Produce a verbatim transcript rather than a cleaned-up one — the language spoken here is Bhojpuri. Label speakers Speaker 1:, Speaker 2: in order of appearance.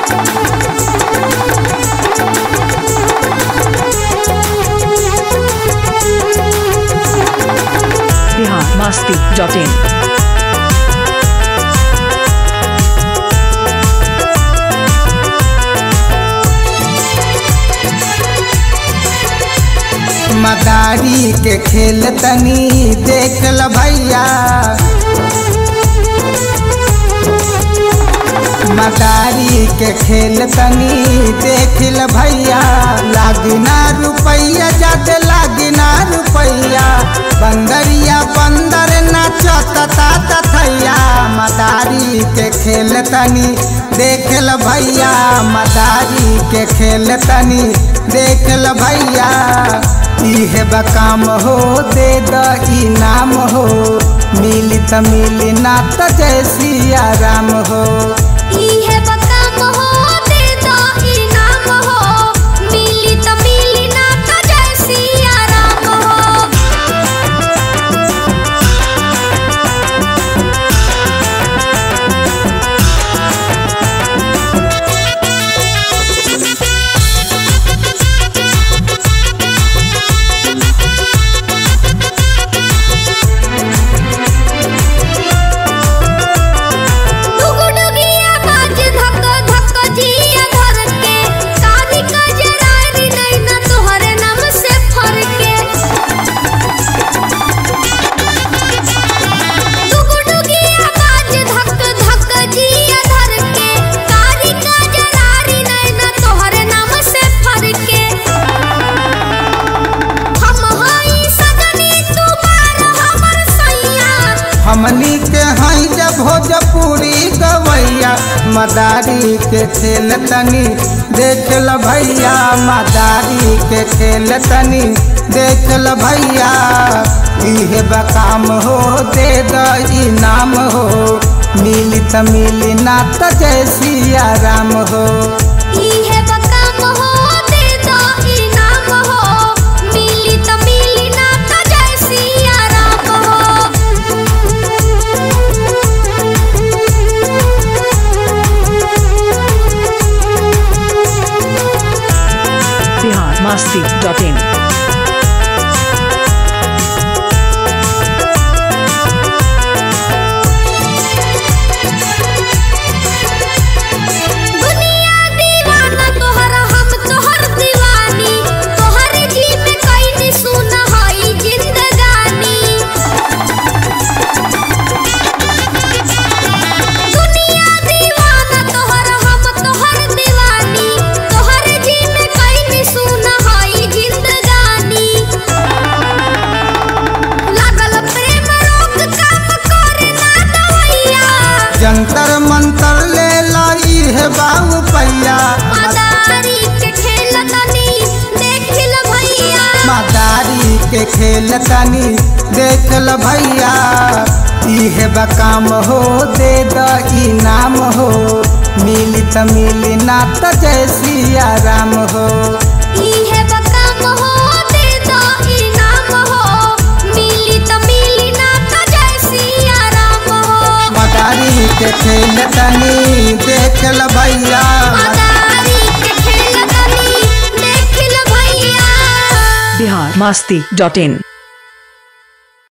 Speaker 1: बिहार मस्ती डॉट इन।
Speaker 2: मदारी के खेल तनी देख ल भैया, मदारी के खेल तनी देख ल भैया। लागिना रुपैया जाते लागिना रुपैया, बंदरिया बंदर नाचता तथैया। मदारी के खेल तनी देख ल भैया, मदारी के खेल तनी देख ल भैया। इहे बकाम हो दे द इनाम हो, मिली त मिली ना त जय सिया राम हो।
Speaker 3: इहे बकाम हो दे द इनाम हो, मिली त मिली ना त जय सिया राम हो।
Speaker 2: हमनी के हई जब भोजपुरी गवैया, मदारी के खेल तनी देख ल भैया, मदारी के खेल तनी देख ल भैया। इहे बकाम हो दे द इनाम हो, मिली त मिली ना त जय सिया राम हो।
Speaker 3: इहे बकाम हो दे द इनाम हो, मिली त मिली ना त जय सिया राम हो।
Speaker 1: Bihar Masti dot in.
Speaker 2: जंतर मंतर ले लाई है बाबू पैया,
Speaker 3: मदारी के खेल तनी देख ल भैया,
Speaker 2: मदारी के खेल तनी देख ल भैया। इहे बकाम हो दे द इनाम हो, मिली त मिली ना त जय सिया राम हो।
Speaker 3: इहे बकाम हो दे द इनाम हो, मिली त मिली ना त जय सिया राम हो।
Speaker 2: मदारी के खेल तनी देख ल भैया,
Speaker 3: मदारी के खेल तनी देख ल भैया।
Speaker 1: बिहार मस्ती डॉट इन।